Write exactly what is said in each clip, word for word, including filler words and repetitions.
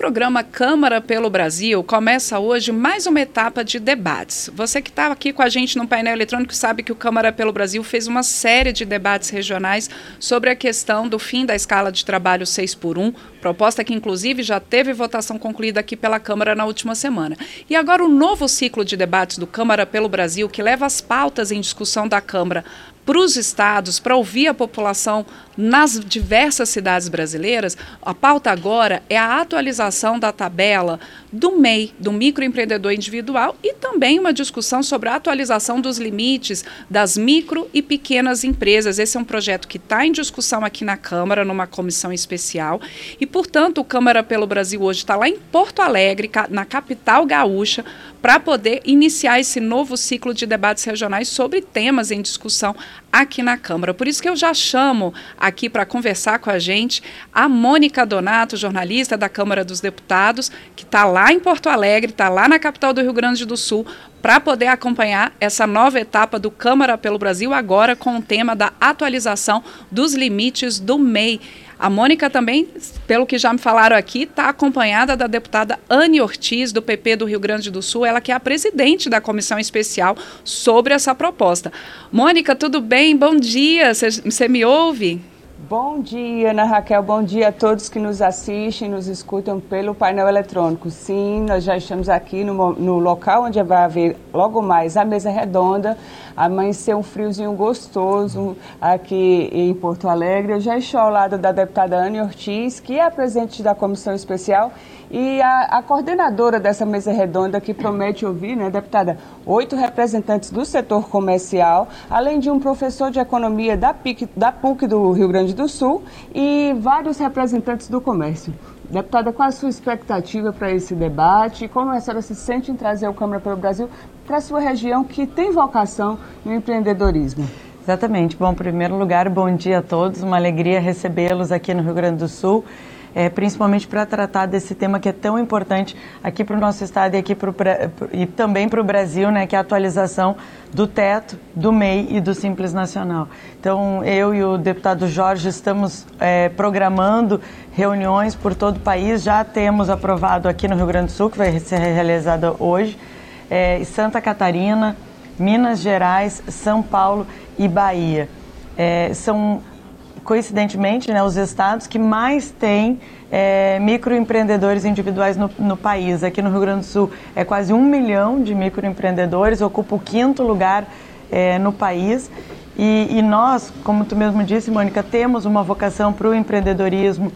programa Câmara pelo Brasil começa hoje mais uma etapa de debates. Você que está aqui com a gente no painel eletrônico sabe que o Câmara pelo Brasil fez uma série de debates regionais sobre a questão do fim da escala de trabalho seis por um, proposta que inclusive já teve votação concluída aqui pela Câmara na última semana. E agora o novo ciclo de debates do Câmara pelo Brasil, que leva as pautas em discussão da Câmara para os estados, para ouvir a população nas diversas cidades brasileiras, a pauta agora é a atualização da tabela do M E I, do microempreendedor individual, e também uma discussão sobre a atualização dos limites das micro e pequenas empresas. Esse é um projeto que está em discussão aqui na Câmara, numa comissão especial, e, portanto, o Câmara pelo Brasil hoje está lá em Porto Alegre, na capital gaúcha, para poder iniciar esse novo ciclo de debates regionais sobre temas em discussão aqui na Câmara. Por isso que eu já chamo aqui para conversar com a gente a Mônica Donato, jornalista da Câmara dos Deputados, que está lá em Porto Alegre, está lá na capital do Rio Grande do Sul, para poder acompanhar essa nova etapa do Câmara pelo Brasil, agora com o tema da atualização dos limites do M E I. A Mônica também, pelo que já me falaram aqui, está acompanhada da deputada Anne Ortiz, do P P do Rio Grande do Sul, ela que é a presidente da comissão especial sobre essa proposta. Mônica, tudo bem? Bom dia, você me ouve? Bom dia, Ana Raquel, bom dia a todos que nos assistem, nos escutam pelo painel eletrônico. Sim, nós já estamos aqui no, no local onde vai haver logo mais a mesa redonda. Amanheceu um friozinho gostoso aqui em Porto Alegre. Eu já estou ao lado da deputada Anne Ortiz, que é a presidente da comissão especial e a, a coordenadora dessa mesa redonda, que promete ouvir, né, deputada, oito representantes do setor comercial, além de um professor de economia da, P I C, da P U C do Rio Grande do Sul e vários representantes do comércio. Deputada, qual a sua expectativa para esse debate? Como a senhora se sente em trazer o Câmara pelo Brasil para a sua região que tem vocação no empreendedorismo? Exatamente. Bom, em primeiro lugar, bom dia a todos. Uma alegria recebê-los aqui no Rio Grande do Sul, é, principalmente para tratar desse tema que é tão importante aqui para o nosso estado e, aqui pro, e também para o Brasil, né, que é a atualização do teto, do M E I e do Simples Nacional. Então, eu e o deputado Jorge estamos é, programando reuniões por todo o país, já temos aprovado aqui no Rio Grande do Sul, que vai ser realizada hoje, é, Santa Catarina, Minas Gerais, São Paulo e Bahia. É, são, coincidentemente, né, os estados que mais têm é, microempreendedores individuais no, no país. Aqui no Rio Grande do Sul é quase um milhão de microempreendedores, ocupa o quinto lugar é, no país. E, e nós, como tu mesmo disse, Mônica, temos uma vocação para o empreendedorismo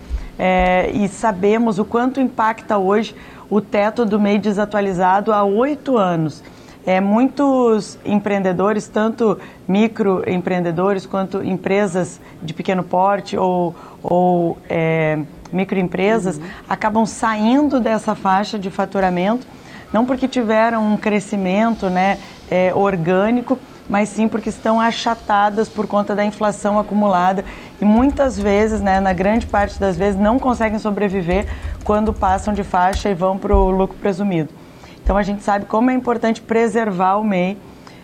é, e sabemos o quanto impacta hoje o teto do M E I desatualizado há oito anos. É, muitos empreendedores, tanto microempreendedores quanto empresas de pequeno porte ou, ou é, microempresas, uhum. acabam saindo dessa faixa de faturamento, não porque tiveram um crescimento, né, é, orgânico, mas sim porque estão achatadas por conta da inflação acumulada e muitas vezes, né, na grande parte das vezes, não conseguem sobreviver quando passam de faixa e vão para o lucro presumido. Então, a gente sabe como é importante preservar o M E I,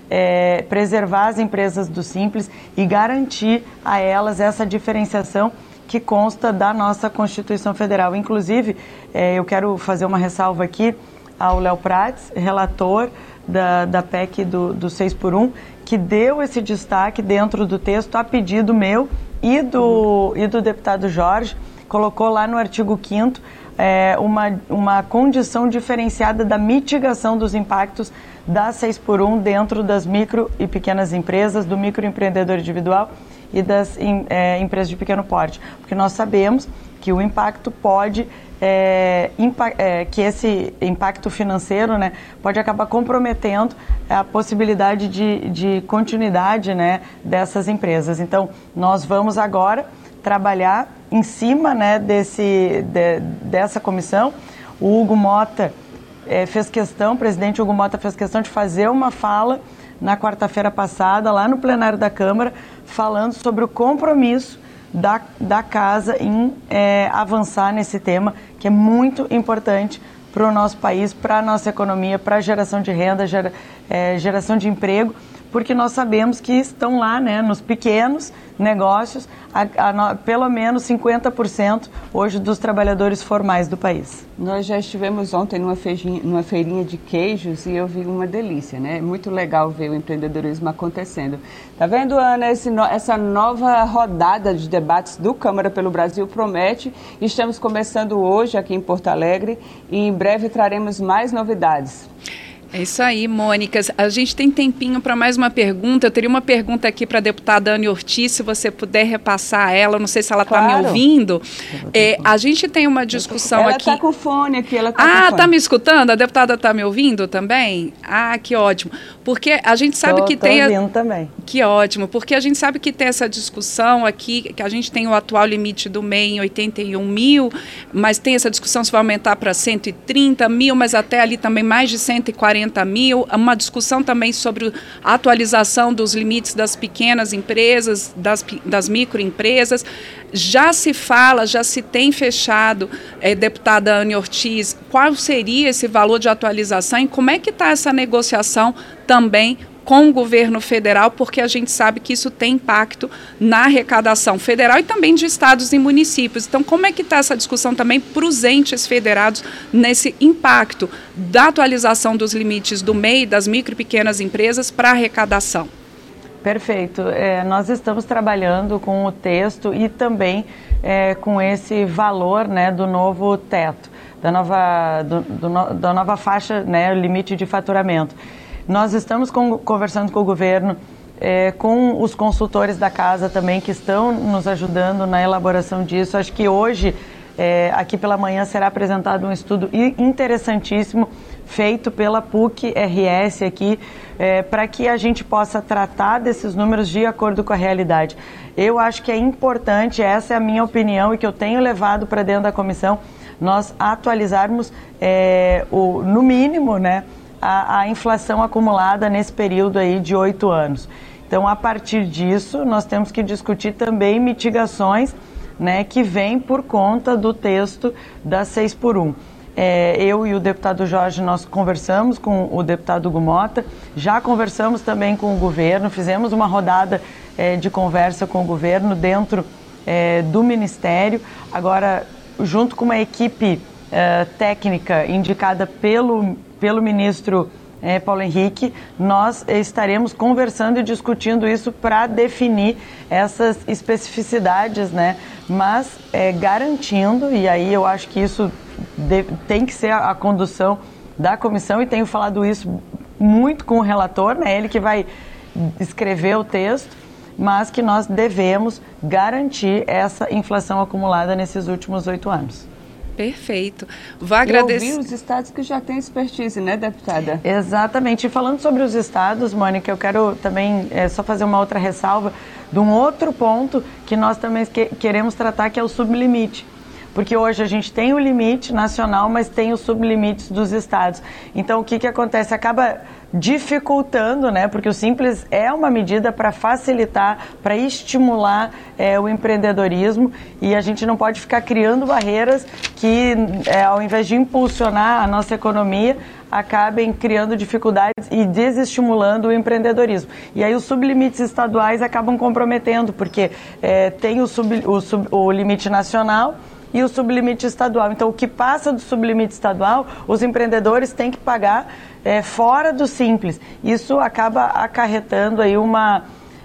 é, preservar as empresas do Simples e garantir a elas essa diferenciação que consta da nossa Constituição Federal. Inclusive, é, eu quero fazer uma ressalva aqui ao Léo Prates, relator da, da P E C do, do seis por um, que deu esse destaque dentro do texto a pedido meu e do, e do deputado Jorge, colocou lá no artigo quinto É, uma, uma condição diferenciada da mitigação dos impactos da seis por um dentro das micro e pequenas empresas, do microempreendedor individual e das em, é, empresas de pequeno porte. Porque nós sabemos que o impacto pode, é, impa, é, que esse impacto financeiro, né, pode acabar comprometendo a possibilidade de, de continuidade, né, dessas empresas. Então, nós vamos agora trabalhar em cima, né, desse, de, dessa comissão. O Hugo Mota é, fez questão, o presidente Hugo Mota fez questão de fazer uma fala na quarta-feira passada, lá no plenário da Câmara, falando sobre o compromisso da, da Casa em é, avançar nesse tema, que é muito importante para o nosso país, para a nossa economia, para a geração de renda, gera, é, geração de emprego, porque nós sabemos que estão lá, né, nos pequenos negócios, a, a, pelo menos cinquenta por cento hoje dos trabalhadores formais do país. Nós já estivemos ontem numa feirinha, numa feirinha de queijos e eu vi uma delícia, né? É muito legal ver o empreendedorismo acontecendo. Tá vendo, Ana? Esse no, essa nova rodada de debates do Câmara pelo Brasil promete. Estamos começando hoje aqui em Porto Alegre e em breve traremos mais novidades. É isso aí, Mônica. A gente tem tempinho para mais uma pergunta. Eu teria uma pergunta aqui para a deputada Anne Ortiz, se você puder repassar ela. Não sei se ela está claro. me ouvindo. É, a gente tem uma discussão ela aqui... Ela está com fone aqui. Ela tá ah, com fone. Tá me escutando? A deputada está me ouvindo também? Ah, que ótimo. Porque a gente sabe tô, que tô tem... ouvindo a... também. Que ótimo. Porque a gente sabe que tem essa discussão aqui, que a gente tem o atual limite do M E I em oitenta e um mil, mas tem essa discussão se vai aumentar para cento e trinta mil, mas até ali também mais de cento e quarenta mil. Uma discussão também sobre a atualização dos limites das pequenas empresas, das, das microempresas. Já se fala, já se tem fechado, é, deputada Anne Ortiz, qual seria esse valor de atualização e como é que está essa negociação também com o governo federal, porque a gente sabe que isso tem impacto na arrecadação federal e também de estados e municípios. Então, como é que está essa discussão também para os entes federados nesse impacto da atualização dos limites do M E I, das micro e pequenas empresas para a arrecadação? Perfeito. É, nós estamos trabalhando com o texto e também é, com esse valor, né, do novo teto, da nova, do, do, da nova faixa, né, limite de faturamento. Nós estamos com, conversando com o governo, é, com os consultores da casa também, que estão nos ajudando na elaboração disso. Acho que hoje, é, aqui pela manhã, será apresentado um estudo interessantíssimo, feito pela P U C R S aqui, é, para que a gente possa tratar desses números de acordo com a realidade. Eu acho que é importante, essa é a minha opinião e que eu tenho levado para dentro da comissão, nós atualizarmos, é, o, no mínimo, né, A, a inflação acumulada nesse período aí de oito anos. Então, a partir disso, nós temos que discutir também mitigações, né, que vêm por conta do texto da seis por um. É, eu e o deputado Jorge, nós conversamos com o deputado Gumota, já conversamos também com o governo, fizemos uma rodada é, de conversa com o governo dentro é, do Ministério, agora junto com uma equipe é, técnica indicada pelo pelo ministro eh, Paulo Henrique, nós estaremos conversando e discutindo isso para definir essas especificidades, né? Mas eh, garantindo, e aí eu acho que isso de, tem que ser a, a condução da comissão, e tenho falado isso muito com o relator, né? Ele que vai escrever o texto, mas que nós devemos garantir essa inflação acumulada nesses últimos oito anos. Perfeito. Vou agradecer. E ouvir os estados que já têm expertise, né, deputada? Exatamente. E falando sobre os estados, Mônica, eu quero também é, só fazer uma outra ressalva de um outro ponto que nós também que, queremos tratar, que é o sublimite. Porque hoje a gente tem o limite nacional, mas tem os sublimites dos estados. Então, o que, que acontece? Acaba dificultando, né? Porque o Simples é uma medida para facilitar, para estimular é, o empreendedorismo, e a gente não pode ficar criando barreiras que, é, ao invés de impulsionar a nossa economia, acabem criando dificuldades e desestimulando o empreendedorismo. E aí os sublimites estaduais acabam comprometendo, porque é, tem o, sub, o, sub, o limite nacional e o sublimite estadual. Então, o que passa do sublimite estadual, os empreendedores têm que pagar é, fora do Simples. Isso acaba acarretando aí uma,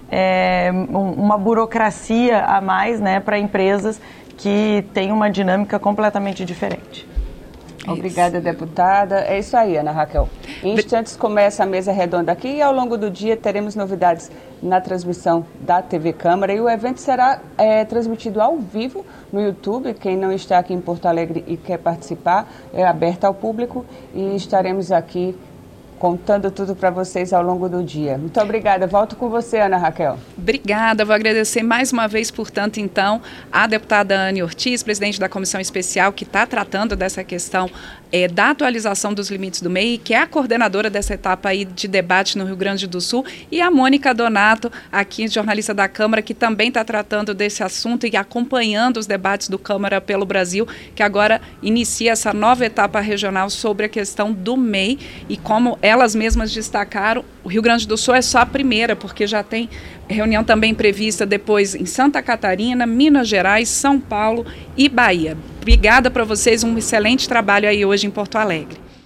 é, uma burocracia a mais, né, para empresas que têm uma dinâmica completamente diferente. Obrigada, deputada. É isso aí, Ana Raquel. Em instantes começa a mesa redonda aqui e ao longo do dia teremos novidades na transmissão da T V Câmara, e o evento será é, transmitido ao vivo no YouTube. Quem não está aqui em Porto Alegre e quer participar, é aberto ao público, e estaremos aqui contando tudo para vocês ao longo do dia. Muito obrigada. Volto com você, Ana Raquel. Obrigada. Vou agradecer mais uma vez, portanto, então, a deputada Anne Ortiz, presidente da Comissão Especial, que está tratando dessa questão é, da atualização dos limites do M E I, que é a coordenadora dessa etapa aí de debate no Rio Grande do Sul, e a Mônica Donato, aqui jornalista da Câmara, que também está tratando desse assunto e acompanhando os debates do Câmara pelo Brasil, que agora inicia essa nova etapa regional sobre a questão do M E I e como é elas mesmas destacaram, o Rio Grande do Sul é só a primeira, porque já tem reunião também prevista depois em Santa Catarina, Minas Gerais, São Paulo e Bahia. Obrigada para vocês, um excelente trabalho aí hoje em Porto Alegre.